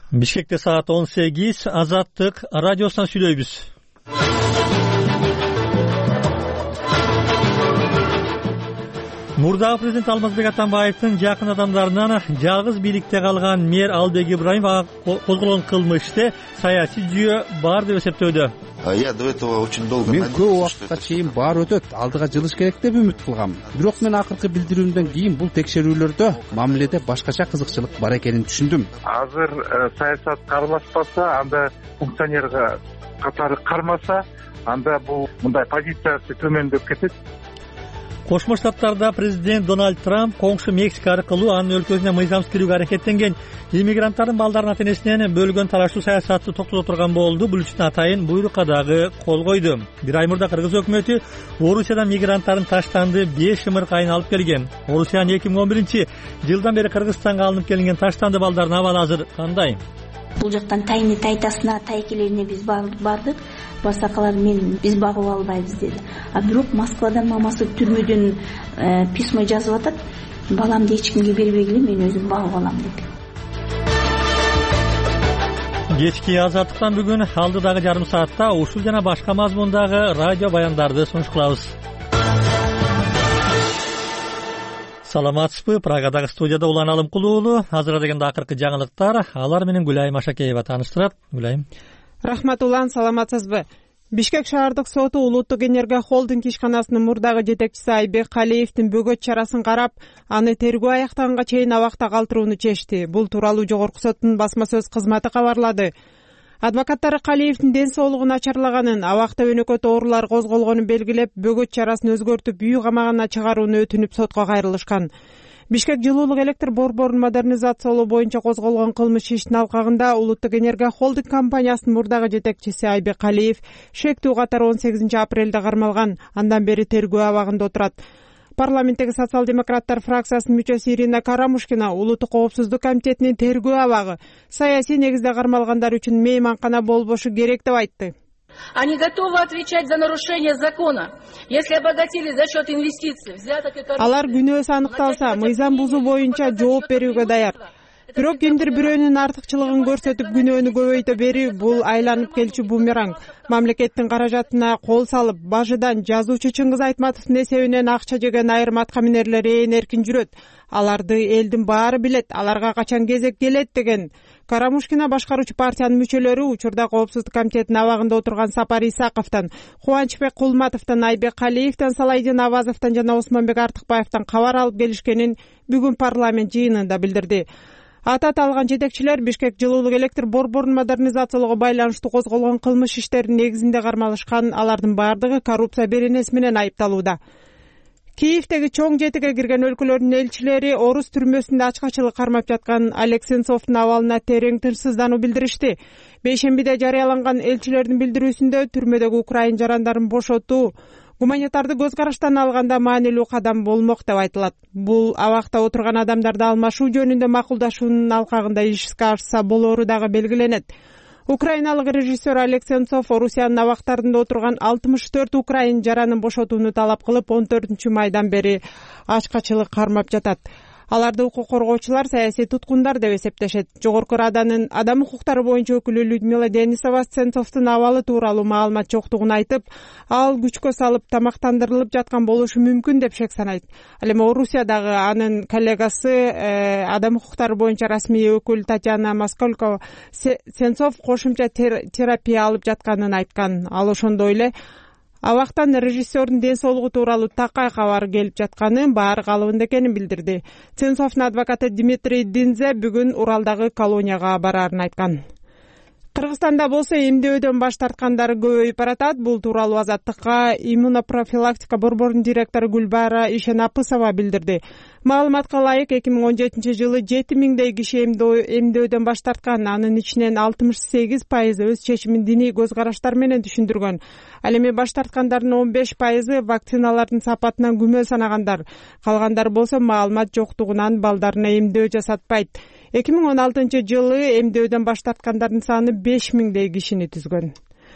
Бишкекте саат 18, Азаттык радиосунан сүйлөйбүз. Мурдагы президент Алмазбек Атамбаевдин жакын адамдарынан жалгыз бийликте калган мэр Албек Ибраимов козголгон кылмышты саясий жүйө бар деп эсептөөдө. Мен көп убакытка чейин баар өтөт, алдыга жылыш керек деп үмүт кылгам. Бирок мен акыркы билдирүүмдөн кийин бул текшерүүлөрдө мамиледе башкача кызыкчылык бар экенин түшүндүм. Азыр саясат кармашпаса, анда функционерге катары кармаса, анда бул мындай позициясы төмөндөп кетет. Кошмо Штаттарда президент Дональд Трамп коңшу Мексика аркылуу анын өлкөсүнө мыйзамсыз кирүүгө аракеттенген иммигранттардын балдарын ата-энесинен бөлгөн тарашуу саясатты токтото турган болду. Бул үчүн атайын буйрукка дагы кол койду. Бир ай мурда Кыргыз өкмөтү Орусиядан мигранттардын таштанды 5 ымыркайын алып келген. Орусиянын 2011-жылдан бери Кыргызстанга алынып келинген таштанды балдардын абалы азыр кандай? Бул жактан тайны тайтасына, тайкелерине биз бардык. Басакалар биз багып албайбыз деди. А бирок Москвадан мамасы түрмөдөн письмо жазып атат. Баламды эч кимге бербегиле, мен өзүм багып алам деп. Кечки Азаттыктан бүгүн алдыдагы жарым саатта ушул жана башка мазмундагы радио баяндарды сунуш кылабыз. Саламатсызбы? Прагадагы студияда Улан Алымкул уулу. Азыр дегенде акыркы жаңылыктар. Алар менен Гүлайым Ашакеева тааныштырат. Гүлайым. Рахмат Улан, саламатсызбы? Бишкек шаардык соту Улуттук энергия холдинг ишканасынын мурдагы жетекчиси Айбек Калиевдин бөгөт чарасын карап, аны тергөө аяктаганга чейин абакта калтырууну чечти. Бул тууралуу жогорку соттун басма сөз кызматы кабарлады. Адвокаттары Калиевдин ден соолугу начарлаганын, абакта өнөкөт оорулар козголгонун белгилеп, бөгөт чарасын өзгөртүп, үй камагына чыгарууну өтүнүп сотко кайрылышкан. Бишкек жылуулук электр борборун модернизациялоо боюнча козголгон кылмыш иштин алкагында Улуттук энергия холдинг компаниясынын мурдагы жетекчиси Айбек Калиев шектүү катары 18-апрелде кармалган. Андан бери тергөө абагында отурат. Парламенттеги социал-демократтар фракциясынын мүчөсү Ирина Карамушкина Улуттук коопсуздук комитетинин тергөө абагы саясий негизде кармалгандар үчүн мейманкана болбошу керек деп айтты. Они готовы отвечать за нарушение закона, если обогатились за счет инвестиций, взяток и коррупции. Алар күнөөсү аныкталса, мыйзам бузуу боюнча жооп берүүгө даяр. Бирок кимдир бирөөнүн артыкчылыгын көрсөтүп күнөөнү көбөйтө берүү бул айланып келчү бумеранг. Мамлекеттин каражатына кол салып, бажыдан жазуучу Чыңгыз Айтматовдун эсебинен акча жеген айрым аткаминерлер эркин жүрөт. Аларды элдин баары билет, аларга качан кезек келет деген. Карамушкина башкаруучу партиянын мүчөлөрү учурда коопсуздук комитетинин абагында отурган Сапар Исаковдон, Кубанычбек Кулматовдон, Айбек Калиевден, Салайдин Авазовдон жана Осмонбек Артыкбаевден кабар алып келишкенин бүгүн парламент жыйынында билдирди. Аты аталган жетекчилер Бишкек жылуулук электр борборун модернизациялоого байланыштуу козголгон кылмыш иштеринин негизинде кармалышкан. Алардын бардыгы коррупция беренеси менен айыпталууда. Киевдеги чоң жетиге кирген өлкөлөрдүн элчилери орус түрмөсүндө ачкачылык кармап жаткан Олег Сенцовдун абалына терең тынчсыздануу билдиришти. Бейшембиде жарыяланган элчилердин билдирүүсүндө түрмөдөгү украин жарандарын бошотуу гуманитарды көз караштан алганда маанилүү кадам болмок деп айтылат. Бул абакта отурган адамдарды алмашуу жөнүндө макулдашуунун алкагында ишке ашса болору дагы белгиленет. Украиналык режиссер Олег Сенцов Орусиянын абактарында отурган 64 украин жаранын бошотууну талап кылып, 14-майдан бери ачкачылык кармап жатат. Аларды укук коргоочулар саясий туткундар деп эсептешет. Жогорку Раданын адам укуктары боюнча өкүлү Людмила Денисова Сенцовдун абалы тууралуу маалымат жоктугун айтып, ал күчкө салып тамактандырылып жаткан болушу мүмкүн деп шек санайт. Ал эми Орусиядагы анын коллегасы адам укуктары боюнча расмий өкүл Татьяна Москалькова Сенцов кошумча терапия алып жатканын айткан. Ал ошондой эле абактан режиссердун ден соолугу тууралуу такай кабар келип жатканын, баары калыбында экенин билдирди. Сенцовдун адвокаты Дмитрий Динзе бүгүн Уралдагы колонияга бараарын айткан. Кыргызстанда болсо эмдөөдөн баш тарткандар көбөйүп баратат. Бул тууралуу Азаттыкка иммунопрофилактика борборунун директору Гүлбара Ишенапысова билдирди. Маалыматка ылайык 2017-жылы 7000дей киши эмдөөдөн баш тарткан. Анын ичинен 68% өз чечимин диний көз караштар менен түшүндүргөн. Ал эми баш тарткандардын 15% вакциналардын сапатынан күмөн санагандар. Калгандар болсо маалымат жоктугунан балдарына эмдөө жасатпайт. 2016-жылы эмдөөдөн баш тарткандардын саны 5000дей кишини түзгөн.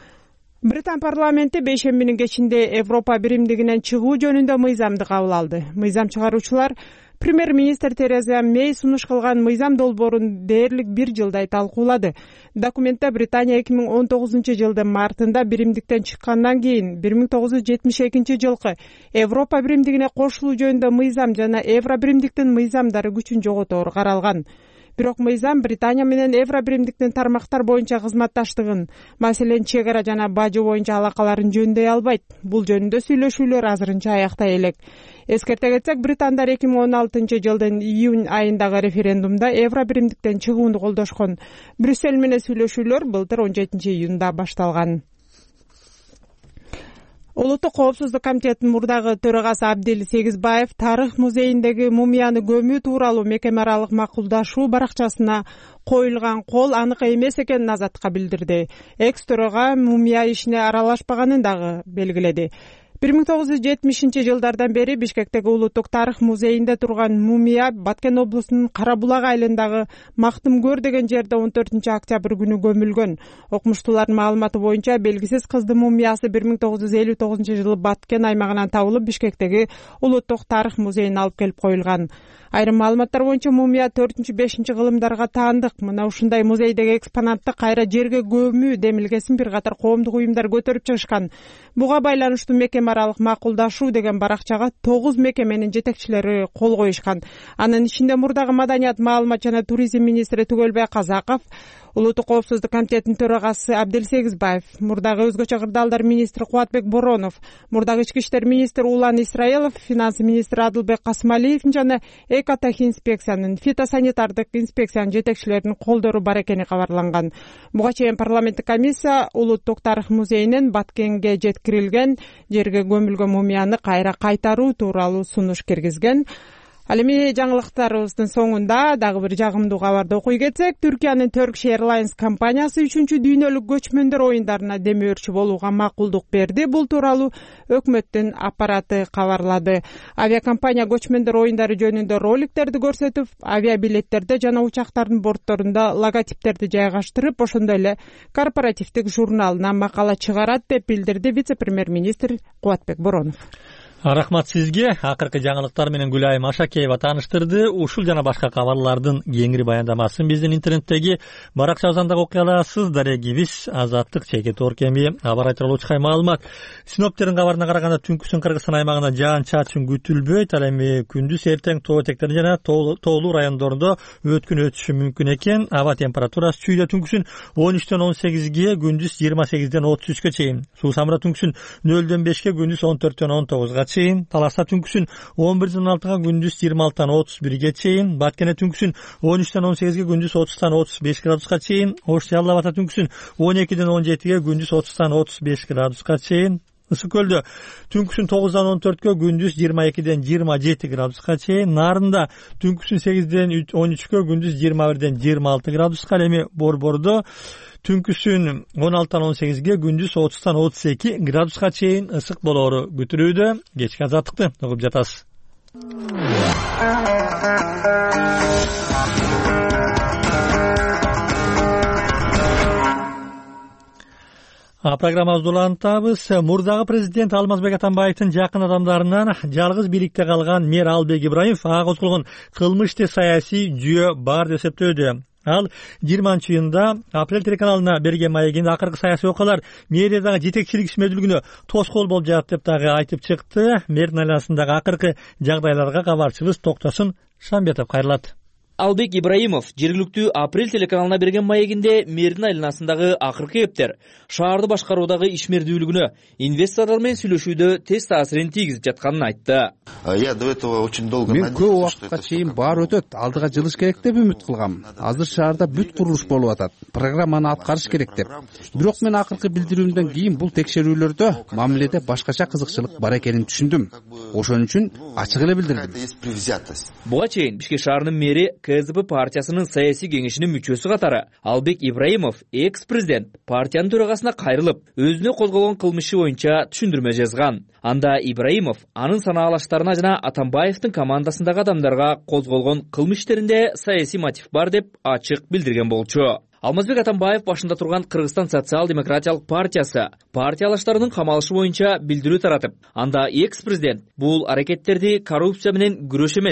Британ парламенти бейшембинин кечинде Европа биримдигинен чыгуу жөнүндө мыйзамды кабыл алды. Мыйзам чыгаруучулар Премьер-министр Тереза Мэй сунуш кылган мыйзам долбоорун дээрлик 1 жылдай талкуулады. Документте Британия 2019-жылдын мартында биримдиктен чыккандан кийин 1972-жылкы Европа биримдигине кошулуу жөнүндө мыйзам жана Евро биримдиктин мыйзамдары күчүн жоготору каралган. Бирок мыйзам Британия менен Евро биримдиктин тармактар боюнча кызматташтыгын, маселен чек ара жана бажы боюнча алакаларын жөндөй албайт. Бул жөнүндө сүйлөшүүлөр азырынча аяктай элек. Эскерте кетсек, британдар 2016-жылдын июнь айындагы референдумда Евро биримдиктен чыгууну колдошкон. Брюссель менен сүйлөшүүлөр былтыр 17-июнда башталган. Улуттук коопсуздук комитетинин мурдагы төрагасы Абдел Сегизбаев тарых музейиндеги мумияны көмүү тууралуу мекеме аралык макулдашуу баракчасына коюлган кол анык эмес экенин Азаттыкка билдирди. Экс-төрага мумия ишине аралашпаганын дагы белгиледи. 1970-жылдардан бери Бишкектеги Улуттук тарых музейинде турган мумия Баткен облусунун Карабулак айылындагы Мактымкөр деген жерде 14-октябрь күнү көмүлгөн. Окумуштуулардын маалыматы боюнча белгисиз кыздын мумиясы 1959-жылы Баткен аймагынан табылып Бишкектеги Улуттук тарых музейине алып келип коюлган. Айрым маалыматтар боюнча мумия 4-5 кылымдарга таандык. Мына ушундай музейдеги экспонатты кайра жерге көмүү демилгесин бир катар коомдук уюмдар көтөрүп чыгышкан. Буга байланыштуу мекеме аралык макулдашуу деген баракчага 9 мекеменин жетекчилери кол коюшкан. Анын ичинде мурдагы маданият, маалымат жана туризм министри Түгөлбай Казаков, Улуттук коопсуздук комитетинин төрагасы Абдел Сегизбаев, мурдагы өзгөчө кырдаалдар министри Кубатбек Боронов, мурдагы ички иштер министри Улан Исраилов, финанс министри Адылбек Касымалиев жана экотехинспекциянын, фитосанитардык инспекциянын жетекчилеринин колдору бар экени кабарланган. Буга чейин парламенттик комиссия Улуттук тарых музейинен Баткенге жеткирилген жерге көмүлгөн мумияны кайра кайтаруу тууралуу сунуш киргизген. Ал эми жаңылыктарыбыздын соңунда дагы бир жагымдуу кабарды окуй кетсек, Түркиянын Turkish Airlines компаниясы 3-дүйнөлүк көчмөндөр оюндарына демөөрчү болууга макулдук берди. Бул тууралуу өкмөттүн аппараты кабарлады. Авиакомпания көчмөндөр оюндары жөнүндө роликтерди көрсөтүп, авиабилеттерде жана учактардын бортторунда логотиптерди жайгаштырып, ошондой эле корпоративдик журналына макала чыгарат деп билдирди вице-премьер-министр Кубатбек Боронов. Рахмат сизге. Акыркы жаңылыктар менен Гүлайым Ашакеева тааныштырды. Ушул жана башка кабарлардын кеңири баяндамасын биздин интернеттеги баракчабыздан дагы окуй аласыз. Дарегибиз Азаттык чекит оркеми абар айтылуучу маалымат. Синоптиктердин кабарына караганда түнкүсүн Кыргызстан аймагында жаан-чачын күтүлбөйт. Ал эми күндүз эртең тоо этектеринде жана тоолуу райондордо өткүн өтүшү мүмкүн экен. Аба температурасы чүйдө түнкүсүн 13-тен 18ге, күндүз 28-ден 33ке чейин. Суу самыра түнкүсүн 0-ден 5ке, күндүз 14-тен 19га чейин. Таласта түнкүсүн 11-ден 6га, күндүз 26-тан 31ге чейин. Баткене түнкүсүн 13-тен 18ге, күндүз 30-тан 35 градуска чейин. Ош Жалал-Абада түнкүсүн 12-ден 17ге, күндүз 30-тан 35 градуска чейин. Ысык көлдө түнкүсүн 9-дан 14ке, күндүз 22-ден 27 градуска чейин. Нарында түнкүсүн 8-ден 13ке, күндүз 21-ден 26 градуска. Эми Борбордо түнкүсүн 16-тан 18ге, күндүз 30-тан 32 градуска чейин ысык болоору күтүлүүдө. Кечки Азаттыкты угуп жатасыз. Программабызды улантабыз. Мурдагы президент Алмазбек Атамбаевдин жакын адамдарынан жалгыз бийликте калган мэр Албек Ибраимов ага козголгон кылмышты саясий жүйө бар деп эсептөөдө. Ал 20-июнда Апрель телеканалына берген маегинде акыркы саясий окуялар мэриядагы жетекчилик ишмердүүлүгүнө тоскоол болуп жатат деп дагы айтып чыкты. Мэрдин айланасындагы акыркы жагдайларга кабарчыбыз Токтосун Шамбетов кайрылат. Албек Ибраимов жергиликтүү Апрель телеканалына берген маегинде мэрдин айланасындагы акыркы кептер шаарды башкаруудагы ишмердүүлүгүнө, инвесторлор менен сүйлөшүүдө тез таасирин тийгизип жатканын айтты. Мен көп убакытка чейин баары өтөт, алдыга жылыш керек деп үмүт кылгам. Азыр шаарда бүт курулуш болуп атат. Программаны аткарыш керек деп. Бирок мен акыркы билдирүүмдөн кийин бул текшерүүлөрдө мамиледе башкача кызыкчылык бар экенин түшүндүм. Ошон үчүн ачык эле билдирдим. Буга чейин Бишкек шаарынын мэри КСДП партиясынын саясий кеңешинин мүчөсү катары Албек Ибраимов экс-президент партиянын төрагасына кайрылып, өзүнө козголгон кылмышы боюнча түшүндүрмө жазган. Анда Ибраимов анын санаалаштарына жана Атамбаевдин командасындагы адамдарга козголгон кылмыш иштеринде саясий мотив бар деп ачык билдирген болчу. Алмазбек Атамбаев башында турган Кыргызстан социал-демократиялык партиясы партиялаштарынын камалышы боюнча билдирүү таратып, анда экс-президент бул аракеттерди коррупция менен күрөш эмес,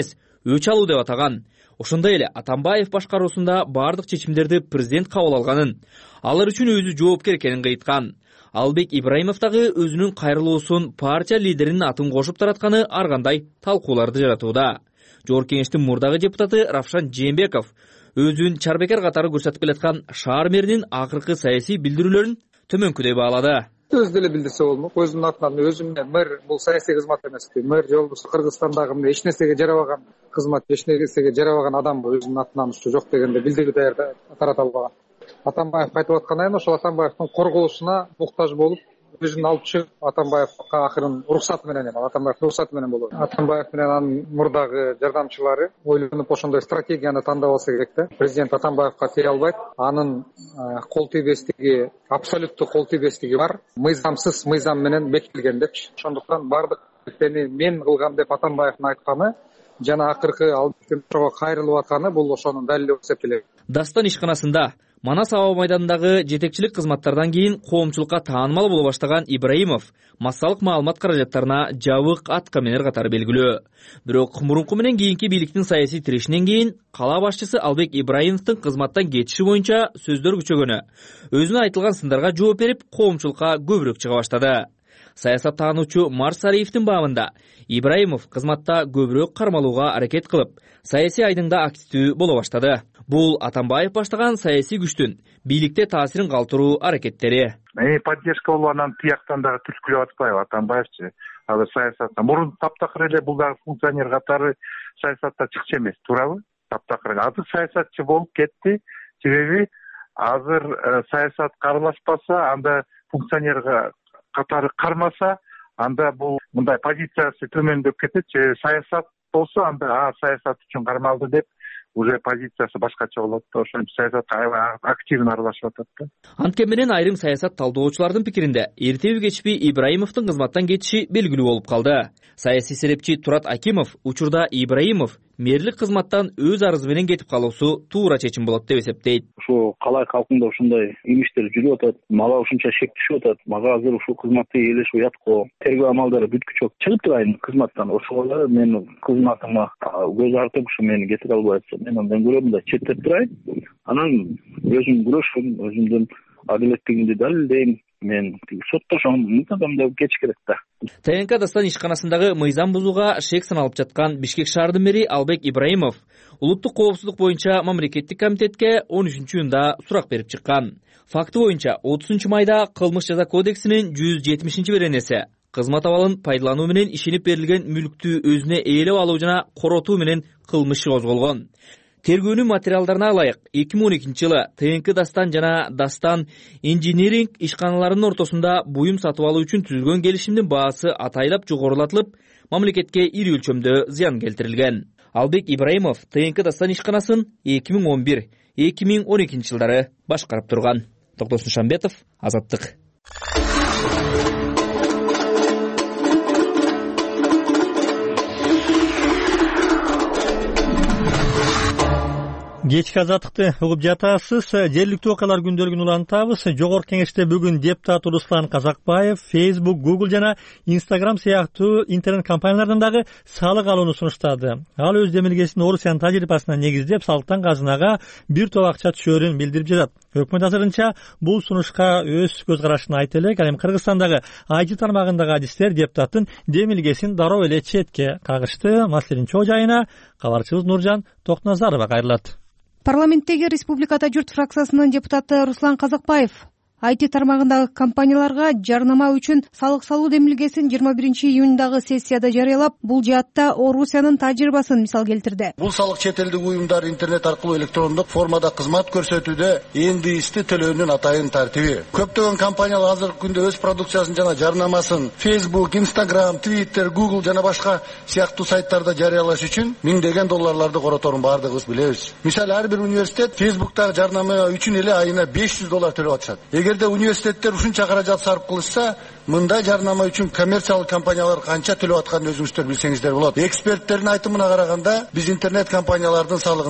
өч алуу деп атаган. Ошондой эле Атамбаев башкаруусунда бардык чечимдерди президент кабыл алганын, алар үчүн өзү жоопкер экенин айткан. Албек Ибраимов дагы өзүнүн кайрылуусун партия лидеринин атын кошуп таратканы ар кандай талкууларды жаратууда. Жогорку кеңештин мурдагы депутаты Равшан Жээнбеков өзүн чарбекер катары көрсөтүп келаткан шаар мэринин акыркы саясий билдирүүлөрүн төмөнкүдөй баалады. Өзү деле билдирсе болмок. Өзүмдүн атынан өзүм мэр бул саясий кызмат эмес. Мэр жолдушу Кыргызстандагы эч нерсеге жарабаган кызмат, эч нерсеге жарабаган адам өзүнүн атынан ушу жок дегенде билдирүү тарата албаган. Атамбаев айтып аткан айын ошол Атамбаевдин корголушуна муктаж болуп, өзүн алып чыгып, Атамбаевга акырын уруксаты менен, Атамбаев уруксаты менен болот. Атамбаев менен анын мурдагы жардамчылары ойлонуп ошондой стратегияны тандап алса керек да. Президент Атамбаевга тие албайт. Анын кол тийбестиги, абсолюттуу кол тийбестиги бар. Мыйзамсыз мыйзам менен бекитилген депчи. Ошондуктан бардык иштерни мен кылгам деп Атамбаевдин айтканы жана акыркы Албектин ошого кайрылып атканы бул ошонун далили болуп эсептелет. Дастан ишканасында Манас аба майданындагы жетекчилик кызматтардан кийин коомчулукка таанымал боло баштаган Ибраимов массалык маалымат каражаттарына жабык аткаминер катары белгилүү. Бирок мурунку менен кийинки бийликтин саясий тирешинен кийин кала башчысы Албек Ибраимовдун кызматтан кетиши боюнча сөздөр күчөгөнү, өзүнө айтылган сындарга жооп берип, коомчулукка көбүрөөк чыга баштады. Саясаттануучу Марс Сариевдин баамында Ибраимов кызматта көбүрөөк кармалууга аракет кылып, саясий айдыңда активдүү боло баштады. Бул Атамбаев баштаган саясий күчтүн бийликте таасирин калтыруу аракеттери. Поддержка болуп анан тияктан дагы түрткүлөп атпайбы Атамбаевчы? Азыр саясатта мурун таптакыр эле бул дагы функционер катары саясатта чыкчу эмес, туурабы? Таптакыр. Азыр саясатчы болуп кетти. Себеби азыр саясат аралашпаса, анда функционер катары кармаса, анда бул мындай позициясы төмөндөп кетет. Саясат болсо, анда саясат үчүн кармалды деп уже позициясы башкача болот да, ошентип саясатка активно аралашып атат да. Анткени менен айрым саясат талдоочулардын пикиринде эртеби кечпи Ибраимовдун кызматтан кетиши белгилүү болуп калды. Саясий серепчи Турат Акимов учурда Ибраимов мэрлик кызматтан өз арызы менен кетип калуусу туура чечим болот деп эсептейт. Ушу калай калкында ушундай имиштер жүрүп атат, мага ушунча шек түшүп атат, мага азыр ушул кызматты ээлешип уяткы тергөө амалдары бүткүчө чыгып турайын кызматтан. Ошого мен кызматыма көз артып ушу мени кетире албай атса, мен андан көрө мындай четтеп турайын, анан өзүм күрөшүм, өзүмдүн адилеттигимди далилдейм, мен соттошом, мынтагам деп кетиш керек да. ТНК Дастан ишканасындагы мыйзам бузууга шек саналып жаткан Бишкек шаардын мэри Албек Ибраимов улуттук коопсуздук боюнча мамлекеттик комитетке 13-июнда сурак берип чыккан. Факты боюнча 30 майда Кылмыш жаза кодексинин 170-беренеси кызмат абалын пайдалануу менен ишенип берилген мүлктү өзүнө ээлеп алуу жана коротуу менен кылмыш иши козголгон. Тергөөнүн материалдарына ылайык 2012-жылы ТНК Дастан жана Дастан инжиниринг ишканаларынын ортосунда буюм сатып алуу үчүн түзүлгөн келишимдин баасы атайлап жогорулатылып, мамлекетке ири өлчөмдө зыян келтирилген. Албек Ибраимов ТНК Дастан ишканасын 2011-2012 жылдары башкарып турган. Токтос Нушанбетов, Азаттык. Кечки Азаттыкты угуп жатасыз. Жергиликтүү окуялар күндөлүгүн улантабыз. Жогорку кеңеште бүгүн депутат Руслан Казакбаев Facebook, Google жана Instagram сыяктуу интернет компаниялардан дагы салык алууну сунуштады. Ал өз демилгесин Орусиянын тажрыйбасына негиздеп, салыктан казынага бир топ акча түшөөрүн билдирип жатат. Өкмөт азырынча бул сунушка өз көз карашын айтып элек, ал эми Кыргызстандагы IT тармагындагы адистер депутаттын демилгесин дароо эле четке кагышты. Маселенин чоо жайына кабарчыбыз Нуржан Токназарова кайрылат. Парламенттеги Республикада журт фракциясынын депутаты Руслан Казакбаев IT тармагындагы компанияларга жарнама үчүн салык салуу демилгесин 21-июндагы сессияда жарыялап, бул жаатта Орусиянын тажрыйбасын мисал келтирди. Бул салык чет элдик уюмдар интернет аркылуу электрондук формада кызмат көрсөтүүдө эндисти төлөөнүн атайын тартиби. Көптөгөн компаниялар азыркы күндө өз продукциясын жана жарнамасын Facebook, Instagram, Twitter, Google жана башка сыяктуу сайттарда жарыялаш үчүн $1000 долларларды короторун бардыгыбыз билебиз. Мисалы, ар бир университет Facebook'тагы жарнама үчүн эле айына $500 төлөп атышат. Эгерде университеттер ушунча каражат сарп кылышса, мында жарнама үчүн коммерциялык компаниялар канча төлөп атканын өзүңүздөр билсеңиздер болот. Эксперттердин айтымына караганда, биз интернет компаниялардын салыгынан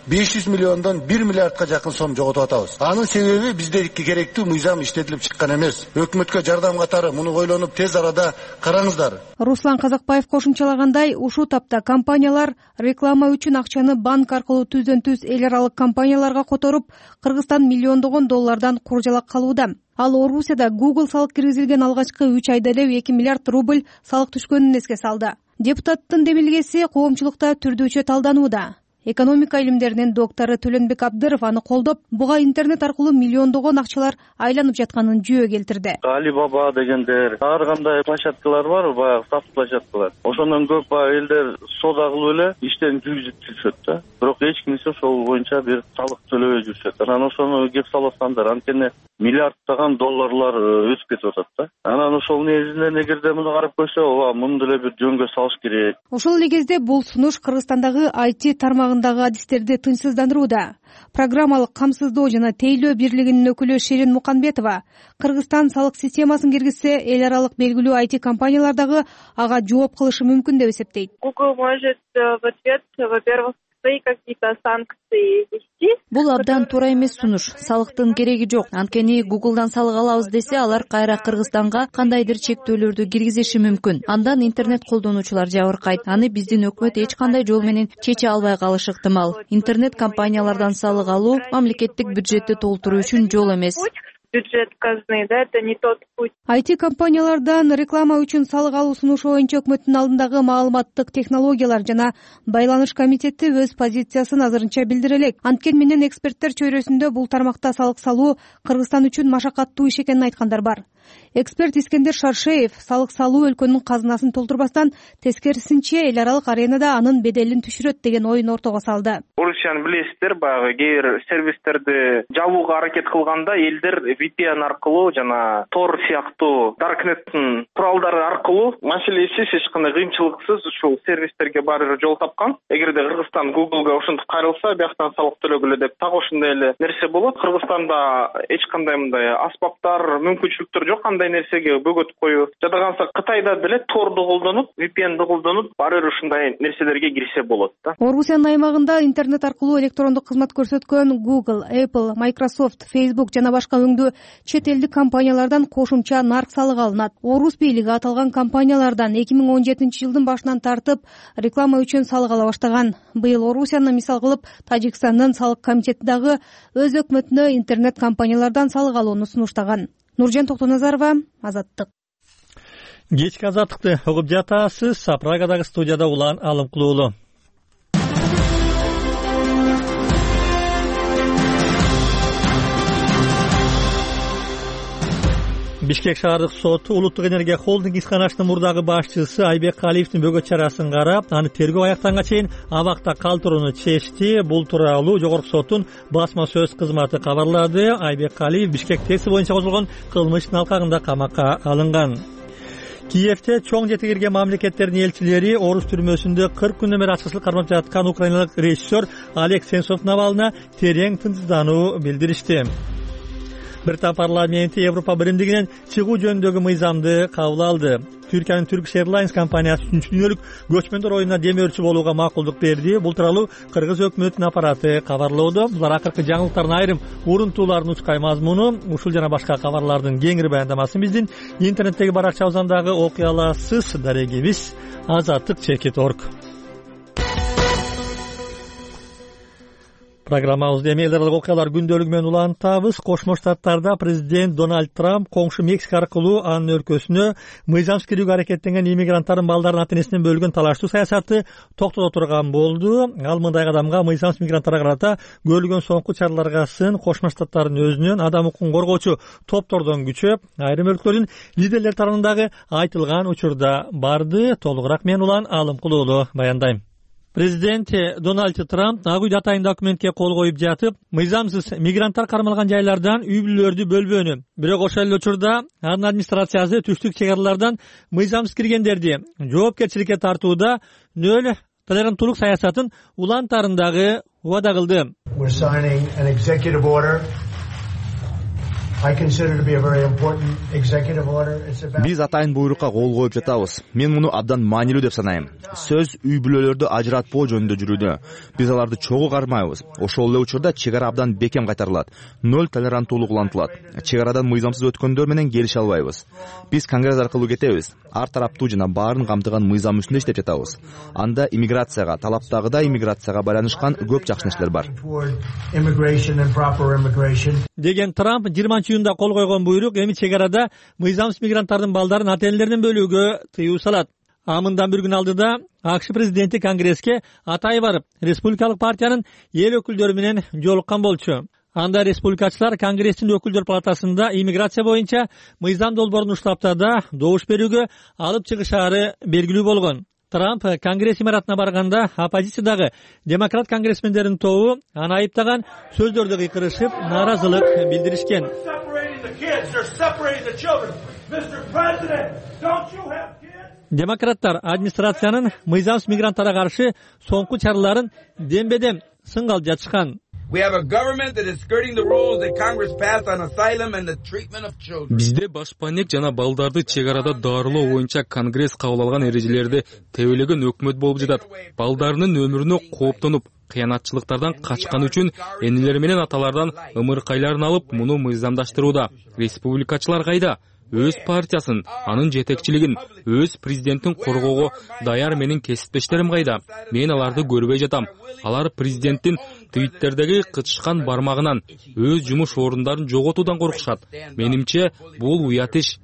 500 миллиондон 1 миллиардка жакын сом жоготуп атабыз. Анын себеби бизде керектүү мыйзам иштетилип чыккан эмес. Өкмөткө жардам катары муну ойлонуп тез арада караңыздар. Руслан Казакбаев кошумчалагандай, ушул тапта компаниялар реклама үчүн акчаны банк аркылуу түздөн-түз эл аралык компанияларга которуп, Кыргызстан миллиондогон доллардан куржалак калууда. Ал Орусияда Google салык киргизилген алгачкы 3 айда эле 2 миллиард рубль салык түшкөнүн эске салды. Депутаттын демилгеси коомчулукта түрдүүчө талданууда. Экономика илимдеринин доктору Төлөнбек Абдыров аны колдоп, буга интернет аркылуу миллиондогон акчалар айланып жатканын жөө келтирди. Alibaba дегендер, ар кандай площадкалар бар, баягы саф площадкалар. Ошондон көп элдер соода кылып эле иштен жүрүп жүрүшөт да. Бирок эч кимсе ошол боюнча бир салык төлөбөй жүрүшөт. Анан ошону кеп салып аткандар, анткени миллиарддаган долларлар өсүп кетип атат да. Анан ошол негизинен эгерде муну карап койсо, ооба муну деле бир жөнгө салыш керек. Ошол эле кезде бул сунуш Кыргызстандагы IT тармагындагы адистерди тынчсыздандырууда. Программалык камсыздоо жана тейлөө бирлигинин өкүлү Шерин Муканбетова Кыргызстан салык системасын киргизсе, эл аралык белгилүү IT компаниялар дагы ага жооп кылышы мүмкүн деп эсептейт. Google может в ответ, во-первых, какие-то санкции ввести. Бул абдан туура эмес сунуш. Салыктын кереги жок. Анткени Google'дан салык алабыз десе, алар кайра Кыргызстанга кандайдыр чектөөлөрдү киргизиши мүмкүн. Андан интернет колдонуучулар жабыркайт. Аны биздин өкмөт эч кандай жол менен чече албай калышы ыктымал. Интернет компаниялардан салык алуу мамлекеттик бюджетти толтуруу үчүн жол эмес. Бюджет казны, да, это не тот путь. IT компаниялардан реклама үчүн салык алуу сунушу боюнча өкмөттүн алдындагы маалыматтык технологиялар жана байланыш комитети өз позициясын азырынча билдире элек. Анткени менен эксперттер чөйрөсүндө бул тармакта салык салуу Кыргызстан үчүн машакаттуу иш экенин айткандар бар. Эксперт Искендер Шаршеев салык салуу өлкөнүн казынасын толтурбастан, тескерисинче эл аралык аренада анын беделин түшүрөт деген оюн ортого салды. Орусияны билесиздер, баягы кээ бир сервистерди жабууга аракет кылганда элдер VPN аркылуу жана Tor сыяктуу Darknet'тин куралдары аркылуу маселесиз, эч кандай кыйынчылыксыз ушул сервистерге барып жол тапкан. Эгерде Кыргызстан Google'га ошентип кайрылса, бияктан салык төлөгүлө деп так ошондой эле нерсе болот. Кыргызстанда эч кандай мындай аспаптар, мүмкүнчүлүктөр жок кандай нерсеге бөгөтүп коюу. Жада калса Кытайда деле Tor'ду колдонуп, VPN'ди колдонуп, баары ушундай нерселерге кирсе болот да. Орусиянын аймагында интернет аркылуу электрондук кызмат көрсөткөн Google, Apple, Microsoft, Facebook жана башка өңдүү чет элдик компаниялардан кошумча нарк салыгы алынат. Орус бийлиги аталган компаниялардан 2017-жылдын башынан тартып реклама үчүн салык ала баштаган. Быйыл Орусияны мисал кылып, Тажикстандын салык комитети дагы өз өкмөтүнө интернет компаниялардан салык алууну сунуштаган. Нуржан Токтоназарова, Азаттык. Кечки Азаттыкты угуп жатасыз. Прагадагы студияда Улан Алымкулуулу. Бишкек шаардык соту Улуттук энергия холдинг ишканасынын мурдагы башчысы Айбек Калиевдин бөгөт чарасын карап, аны тергөө аяктанганга чейин абакта калтырууну чечти. Бул тууралуу Жогорку соттун басма сөз кызматы кабарлады. Айбек Калиев Бишкек ТЭСи боюнча козголгон кылмыштын алкагында камакка алынган. Киевде чоң жети кирген мамлекеттердин элчилери Орус түрмөсүндө 40 күндөн бери ачкычылык кармап жаткан украиналык режиссер Олег Сенцовдун абалына терең тынчсыздануу билдиришти. Британ парламенти Европа биримдигинен чыгуу жөнүндөгү мыйзамды кабыл алды. Түркиянын Turkish Airlines компаниясы 3-дүйнөлүк көчмөндөр оюнуна демөөрчү болууга макулдук берди. Бул тууралуу Кыргыз өкмөтүнүн аппараты кабарлоодо. Булар акыркы жаңылыктардын айрым урунтууларын учкай мазмуну, ушул жана башка кабарлардын кеңири баяндамасын биздин интернеттеги баракчабыздан дагы окуй аласыз. Дарегибиз azattik.org. Программабызды эми эл аралык окуялар күндөлүгү менен улантабыз. Кошмо Штаттарда президент Дональд Трамп коңшу Мексика аркылуу анын өлкөсүнө мыйзамсыз кирүүгө аракеттенген иммигранттардын балдарын ата-энесинен бөлгөн талаштуу саясатты токтото турган болду. Ал мындай кадамга мыйзамсыз мигранттарга карата көрүлгөн соңку чараларга сын Кошмо Штаттардын өзүнөн адам укугун коргоочу топтордон күчөп, айрым өлкөлөрдүн лидерлери тарабындагы айтылган учурда барды. Толугураак мен Улан Алымкулуулу баяндайм. Президент Дональд Трамп Ак үйдө атайын документке кол коюп жатып, мыйзамсыз мигранттар кармалган жайлардан үй бүлөлөрдү бөлбөөнү, бирок ошол эле учурда анын администрациясы түштүк чек аралардан мыйзамсыз киргендерди жоопкерчиликке тартууда нөл толеранттуулук саясатын улантарындагы убада кылды. Биз атайын буйрукка кол коюп жатабыз. Мен муну абдан маанилүү деп санайм. Сөз үй бүлөлөрдү ажыратпоо жөнүндө жүрүүдө. Биз аларды чогуу кармайбыз. Ошол эле учурда чек ара абдан бекем кайтарылат. Ноль толеранттуулук улантылат. Чек арадан мыйзамсыз өткөндөр менен келише албайбыз. Биз Конгресс аркылуу кетебиз. Ар тараптуу жана баарын камтыган мыйзам үстүндө иштеп жатабыз. Анда иммиграцияга, талаптагыдай иммиграцияга байланышкан көп жакшы нерселер бар. Деген Трамп 20-июнда кол койгон буйрук эми чек арада мыйзамсыз мигранттардын балдарын ата-энелеринен бөлүүгө тыюу салат. Мындан бир күн алдыда АКШ президенти Конгресске атай барып, республикалык партиянын эл өкүлдөрү менен жолуккан болчу. Анда республикачылар Конгресстин өкүлдөр палатасында иммиграция боюнча мыйзам долбоорун уштаптада добуш берүүгө алып чыгышаары белгилүү болгон. Трамп Конгресс имаратына барганда оппозициядагы демократ конгрессмендердин тобу аны айыптаган сөздөрдү кыйкырышып, нааразылык билдиришкен. Демократтар администрациянын мыйзамсыз мигранттарга каршы соңку чараларын дембедем сынга жатышкан. Бизде башпанек жана балдарды чек арада дарылоо боюнча Конгресс кабыл алган эрежелерди тебелеген өкмөт болуп жатат. Балдарынын өмүрүнө кооптонуп, кыянатчылыктардан качкан үчүн энелери менен аталардан ымыркайларын алып, муну мыйзамдаштырууда. Республикачылар кайда? Өз партиясын, анын жетекчилигин, өз президенттин коргоого даяр менин кесиптештерим кайда? Мен аларды көрбөй жатам. Алар президенттин твиттердеги кычышкан бармагынан өз жумуш орундарын жоготуудан коркушат. Менимче бул уят иш.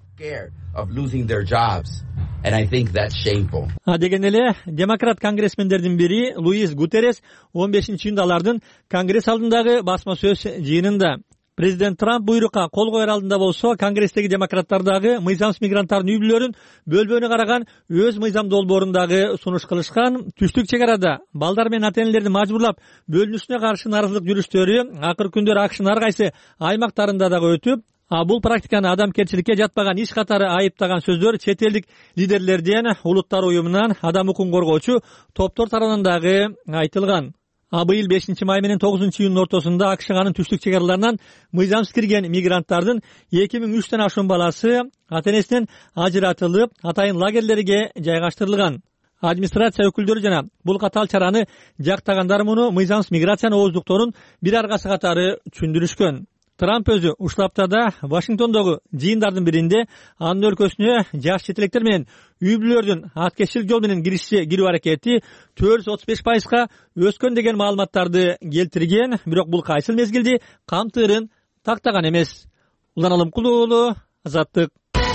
Деген эле демократ конгрессмендердин бири Луис Гутеррес 15-июнда алардын Конгресс алдындагы басма сөз жыйынында Президент Трамп буйрукка кол коер алдында болсо, Конгресстеги демократтар дагы мыйзамсыз мигранттардын үй бүлөлөрүн бөлбөөнү караган өз мыйзам долбоорундагы сунуш кылышкан. Түштүк чек арада балдар менен ата-энелерди мажбурлап бөлүнүшүнө каршы нааразылык жүрүштөрү акыркы күндөр АКШнын ар кайсы аймактарында дагы өтүп, бул практиканы адамгерчиликке жатпаган иш катары айыптаган сөздөр чет элдик лидерлерден, улуттар уюмунан, адам укугун коргоочу топтор тарабынан дагы айтылган. Быйыл 5-май менен 9-июндун ортосунда АКШ анын түштүк чек араларынан мыйзамсыз кирген мигранттардын 2300 ашуун баласы ата-энесинен ажыратылып, атайын лагерлерге жайгаштырылган. Администрация өкүлдөрү жана бул катал чараны жактагандар муну мыйзамсыз миграциянын ооздукторун бир аргасы катары түшүндүрүшкөн. Трамп өзү ушул аптада Вашингтондогу жыйындардын биринде анын өлкөсүнө жаш четелектер менен үй бүлөлөрдүн аткезчилик жол менен кирүү аракети 435%га өскөн деген маалыматтарды келтирген, бирок бул кайсыл мезгилди камтырын тактаган эмес. Улан Алымкулуу уулу, Азаттык.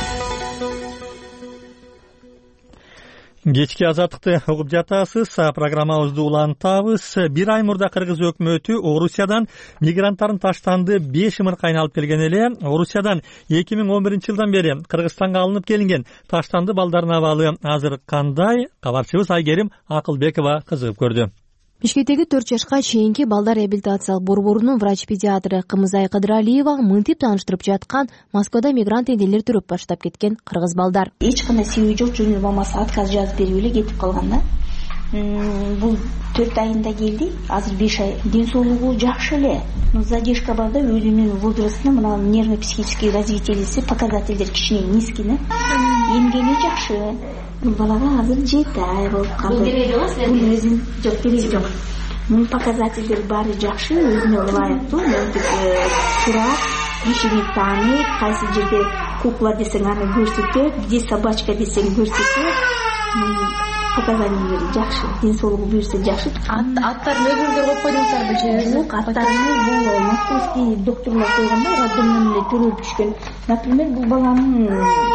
Кечки Азаттыкты угуп жатасыз. Программабызды улантабыз. Бир ай мурда Кыргыз өкмөтү Орусиядан мигранттарын таштанды 5 ымыркайын алып келген эле. Орусиядан 2011-жылдан бери Кыргызстанга алынып келинген таштанды балдардын абалы азыр кандай? Кабарчыбыз Айгерим Акылбекова кызыгып көрдү. Бишкектеги 4 жашка чейинки балдар реабилитациялык борборунун врач-педиатры Кымызай Кыдыралиева мынтип тааныштырып жаткан Москвада мигрант энелер төрөп баштап кеткен кыргыз балдар. Эч кандай себеби жок, жөн эле мамасы отказ жазып берип эле кетип калган да. Бул 4 айында келди, азыр 5 ай. Ден соолугу жакшы эле. Задержка бар да, өзүнүн возрастына мына нервно-психический развитиелиси показательдер кичине низкий да. Эмгени жакшы. Бул балага азыр 7 ай болуп калды. Бул өзүн жок кереги жок. Мунун показательдери баары жакшы, өзүнө ылайыктуу, турат, кишини тааныйт, кайсы жерде кукла десең аны көрсөтөт, где собачка десең көрсөтөт. Показаниялери жакшы, ден соолугу буюрса жакшы. Аттарын өзүңүздөр коюп койдуңуздарбы же? Жок, аттарын бул московский доктурлар койгон да, роддомдон эле төрөлүп түшкөн. Например, бул баланын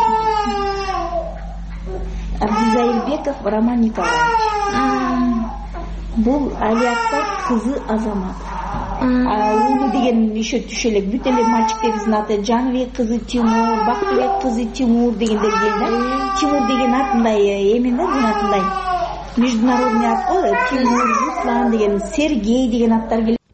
Абдизаилбеков Роман Николаевич. Бул Алиактар кызы Азамат. Уулу деген еще түшө элек, бүт эле мальчиктердин аты Жаныбек кызы Тимур, Бактыбек кызы Тимур дегендер келди. Тимур деген ат мындай эме да, бул ат мындай международный ат го, Тимур, Руслан деген, Сергей деген аттар келет.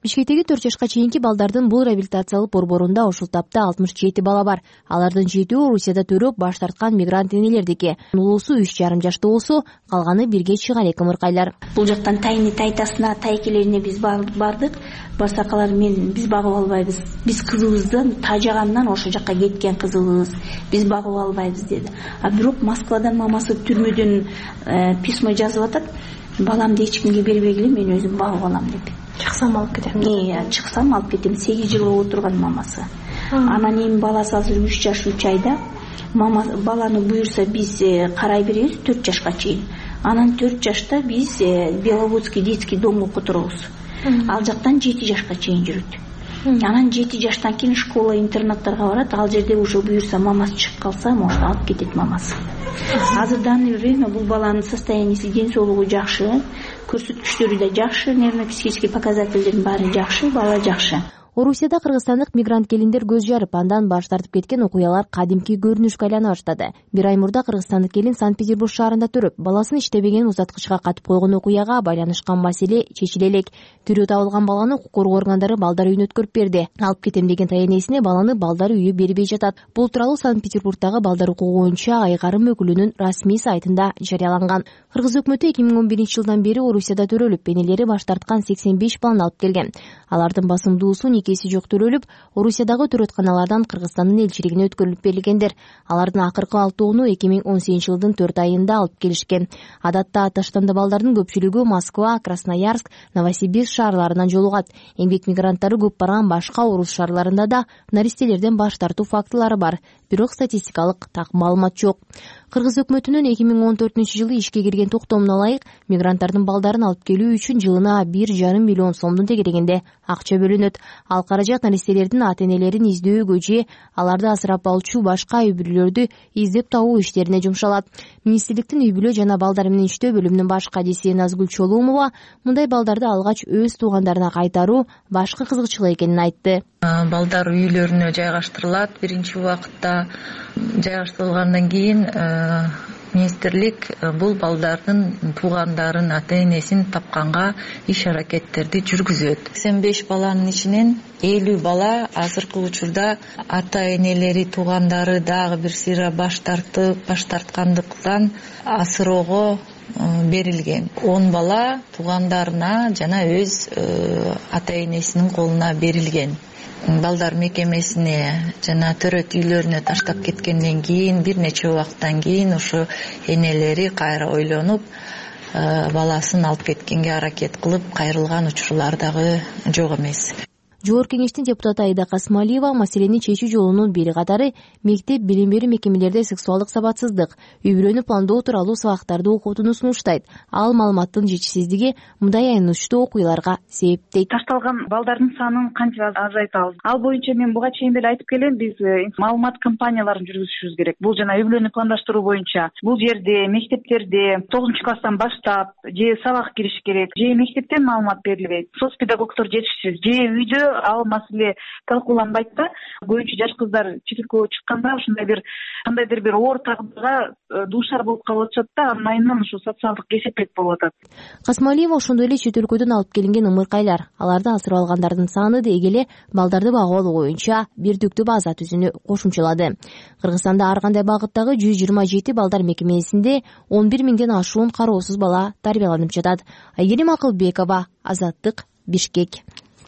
Бишкектеги 4 жашка чейинки балдардын бул реабилитациялык борборунда ушул тапта 67 бала бар. Алардын 7-өө Орусияда төрөп баш тарткан мигрант энелердики. Улуусу 3,5 жашта болсо, калганы бирге чыгарек ымыркайлар. Бул жактан тайны тайтасына, тайкелерине биз бардык. Барсакалар биз багып албайбыз. Биз кызыбызды тажагандан ошол жакка кеткен кызыбыз. Биз багып албайбыз деди. А бирок Москвадан мамасы түрмөдөн письмо жазып атат. Баламды эч кимге бербегиле, мен өзүм багып алам деп. Чыксам алып кетем. Чыксам алып кетем. 8 жыл болуп турган мамасы. Анан эми баласы азыр 3 жаш 3 айда. Мама баланы буйрса биз карай беребиз 4 жашка чейин. Анан 4 жашта биз Беловодский детский домго которобуз. Ал жактан 7 жашка чейин жүрөт. Анан 7 жаштан кийин школа интернаттарга барат. Ал жерде уже буйрса мамасы чыгып калса, может алып кетет мамасы. Азыр данный время бул баланын состояниясы, ден соолугу жакшы, көрсөткүчтөрү да жакшы, нервно-психический показательдердин баары жакшы, бала жакшы. Орусияда кыргызстандык мигрант келиндер көз жарып, андан баш тартып кеткен окуялар кадимки көрүнүшкө айлана баштады. Бир ай мурда кыргызстандык келин Санкт-Петербург шаарында төрөп, баласын иштебеген узаткычка катып койгон окуяга байланышкан маселе чечиле элек. Тирүү табылган баланы укук коргоо органдары балдар үйүнө өткөрүп берди. Алып кетем деген таянесине баланы балдар үйү бербей жатат. Бул тууралуу Санкт-Петербургдагы балдар укугу боюнча айгарым өкүлүнүн расмий сайтында жарыяланган. Кыргыз өкмөтү 2011 жылдан бери Орусияда төрөлүп, энелери баш тарткан 85 баланы алып келген. Алардын басымдуусу никеси жок төрөлүп, Орусиядагы төрөтканалардан Кыргызстандын элчилигине өткөрүлүп берилгендер. Алардын акыркы 6-оону 2018 жылдын 4 айында алып келишкен. Адатта таштанды балдардын көпчүлүгү Москва, Красноярск, Новосибирск шаарларынан жолугат. Эмгек мигранттары көп барган башка орус шаарларында да наристелерден баш тартуу фактылары бар. Бирок статистикалык так маалымат жок. Кыргыз өкмөтүнүн 2014 жылы ишке кирген токтомуна ылайык мигранттардын балдарын алып келүү үчүн жылына 1,5 миллион сомдун тегерегинде акча бөлүнөт. Ал каражат наристелердин ата-энелерин издөөгө же аларды асырап алчу башка үй бүлөлөрдү издеп табуу иштерине жумшалат. Министрликтин үй бүлө жана балдар менен иштөө бөлүмүнүн баш кадиси Назгүл Чолумова мындай балдарды алгач өз туугандарына кайтаруу башкы кызыкчылык экенин айтты. Балдар үйлөрүнө жайгаштырылат. Биринчи убакытта жайгаштырылгандан кийин министрлик бул балдардын туугандарын, ата-энесин тапканга иш-аракеттерди жүргүзөт. 85 баланын ичинен 50 бала азыркы учурда ата-энелери, туугандары дагы бир сыйра баш тарткандыктан асыроого берилген. 10 бала туугандарына жана өз ата-энесинин колуна берилген. Балдар мекемесине жана төрөт үйлөрүнө таштап кеткенден кийин бир нече убакыттан кийин ошо энелери кайра ойлонуп баласын алып кеткенге аракет кылып кайрылган учурлар дагы жок эмес. Жогорку кеңештин депутаты Айда Касмалиева маселени чечүү жолунун бири катары мектеп билим берүү мекемелерде сексуалдык сабатсыздык, үй бүлөнү пландоо тууралуу сабактарды окутууну сунуштайт. Ал маалыматтын жетишсиздиги мындай аянычтуу окуяларга себептейт. Ташталган балдардын санын канча азайтабыз? Ал боюнча мен буга чейин деле айтып келем, биз маалымат кампанияларын жүргүзүшүбүз керек. Бул жана үй бүлөнү пландаштыруу боюнча бул жерде мектептерде 9-класстан баштап же сабак кириш керек, же мектептен маалымат берилбейт, соц педагогдор жетишсиз, же үйдө ал маселе талкууланбайт да. Көбүнчө жаш кыздар чифиркөө чыкканда ушундай бир кандайдыр бир оор тагдырга дуушар болуп калып атышат да, анын айынан ушу социалдык кесепет болуп атат. Касмалиева ошондой эле чет өлкөдөн алып келинген ымыркайлар, аларды асырап алгандардын саны деги эле балдарды багып алуу боюнча бирдиктүү база түзүүнү кошумчалады. Кыргызстанда ар кандай багыттагы 127 балдар мекемесинде 11 миңден ашуун кароосуз бала тарбияланып жатат. Айгерим Акылбекова, Азаттык, Бишкек.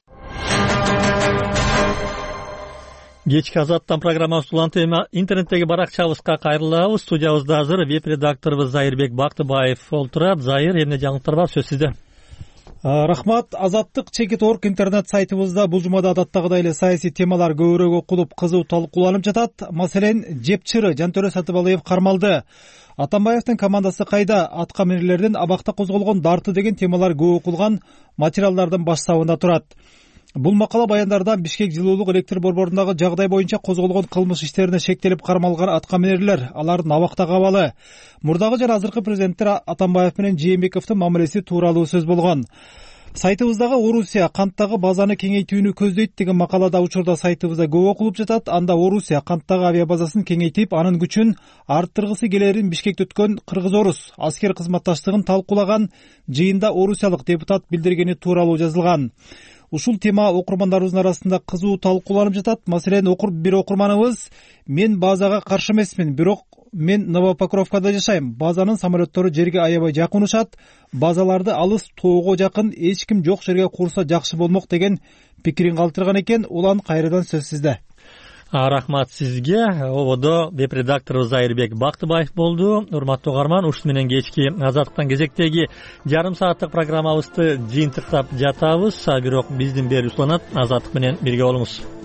Кечки Азаттан программабыз уланты интернеттеги баракчабызга кайрылабыз. Студиябызда азыр веб-редакторубуз Зайырбек Бактыбаев олтурат. Зайыр, эмне жаңылыктар бар, сөз сизде. Рахмат. Азаттык Чекит.орг интернет сайтыбызда бул жумада адаттагыдай эле саясий темалар көбүрөөк окулуп, кызуу талкууланып жатат. Маселен, жепчиры Жантөрө Сатыбалиев кармалды. Атамбаевдин командасы кайда? Атка минерлердин абакта козголгон дарты деген темалар көп окулган материалдардын баш сабында турат. Бул макала баяндарда Бишкек жылуулук электр борборундагы жагдай боюнча козголгон кылмыш иштерине шектелип кармалган аткаминерлер, алардын абактагы абалы, мурдагы жана азыркы президенттер Атамбаев менен Жээнбековдун мамилеси тууралуу сөз болгон. Сайтыбыздагы Орусия канттагы базаны кеңейтүүнү көздөйт деген макалада учурда сайтыбызда көп окулуп жатат. Анда Орусия канттагы авиабазасын кеңейтип, анын күчүн арттыргысы келерин Бишкекте өткөн кыргыз-орус аскер кызматташтыгын талкуулаган жыйында орусиялык депутат билдиргени тууралуу жазылган. ушул тема окурмандарыбыздын арасында кызуу талкууланып жатат. Маселен, бир окурманыбыз: мен базага каршы эмесмин, бирок мен Новопокровкада жашайм. Базанын самолеттору жерге аябай жакын учат. Базаларды алыс, тоого жакын, эч ким жок жерге курса жакшы болмок деген пикирин калтырган экен. Улан кайрадан сөз сизде. Рахмат сизге. Ободо веб редакторубуз Айырбек Бактыбаев болду. Урматтуу угарман, ушуну менен кечки Азаттыктан кезектеги жарым сааттык программабызды жыйынтыктап жатабыз. Бирок биздин бери уланат. Азаттык менен бирге болуңуз.